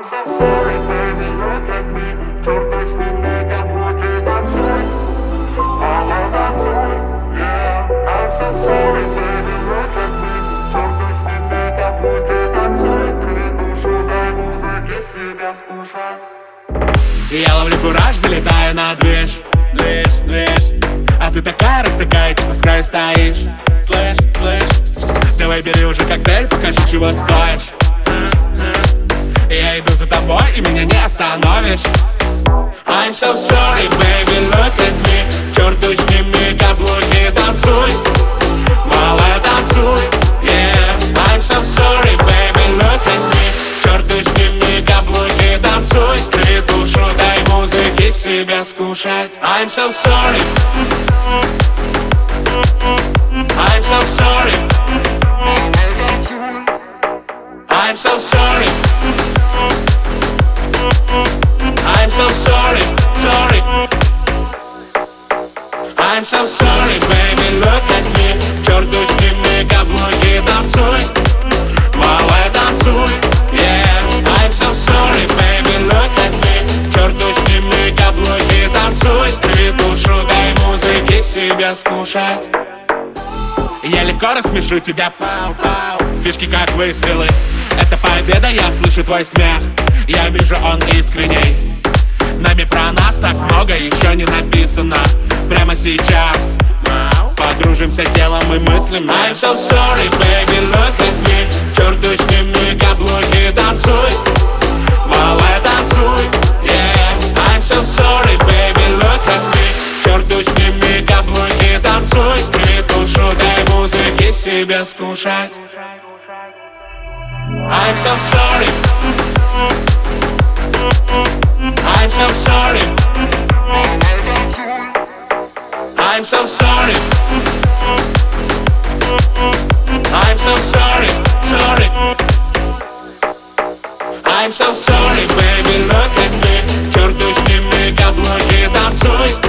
so sorry, baby, look at me. Чёрт с ними, каблуки, танцуй. Мама, танцуй, yeah. I'm so sorry, baby, look at me. Чёрт с ними, каблуки, танцуй. Придушу, дай музыке себя скушать. И я ловлю кураж, залетаю на движ. А ты такая растакая, что с краю стоишь. Слышь, давай бери уже коктейль, покажи, чего стоишь. Я иду за тобой, и меня не остановишь. I'm so sorry, baby, look at me. Чёрту сними каблуки, танцуй. Малая, танцуй, yeah. I'm so sorry, baby, look at me. Чёрту сними каблуки, танцуй. Притушу, дай музыке себя скушать. I'm so sorry. I'm so sorry. I'm so sorry. I'm so sorry, sorry. I'm so sorry, baby, look at me. Чёрту сними каблуки, танцуй. Малая, танцуй, yeah. I'm so sorry, baby, look at me. Чёрту сними каблуки, танцуй. Притушу, дай музыке себя скушать. Я легко рассмешу тебя, пау-пау. Фишки как выстрелы. Это победа, я слышу твой смех. Я вижу, он искренний. Нами про нас так много еще не написано. Прямо сейчас подружимся телом и мыслями. I'm so sorry, baby, look at me. Чёрту сними каблуки, танцуй. Малая, танцуй, yeah. I'm so sorry, baby, look at me. Чёрту сними каблуки, танцуй. Притушу, дай музыке себя скушать. I'm so sorry. I'm so sorry. I'm so sorry. I'm so sorry, sorry. I'm so sorry, baby, look at me. Чёрту сними каблуки, танцуй.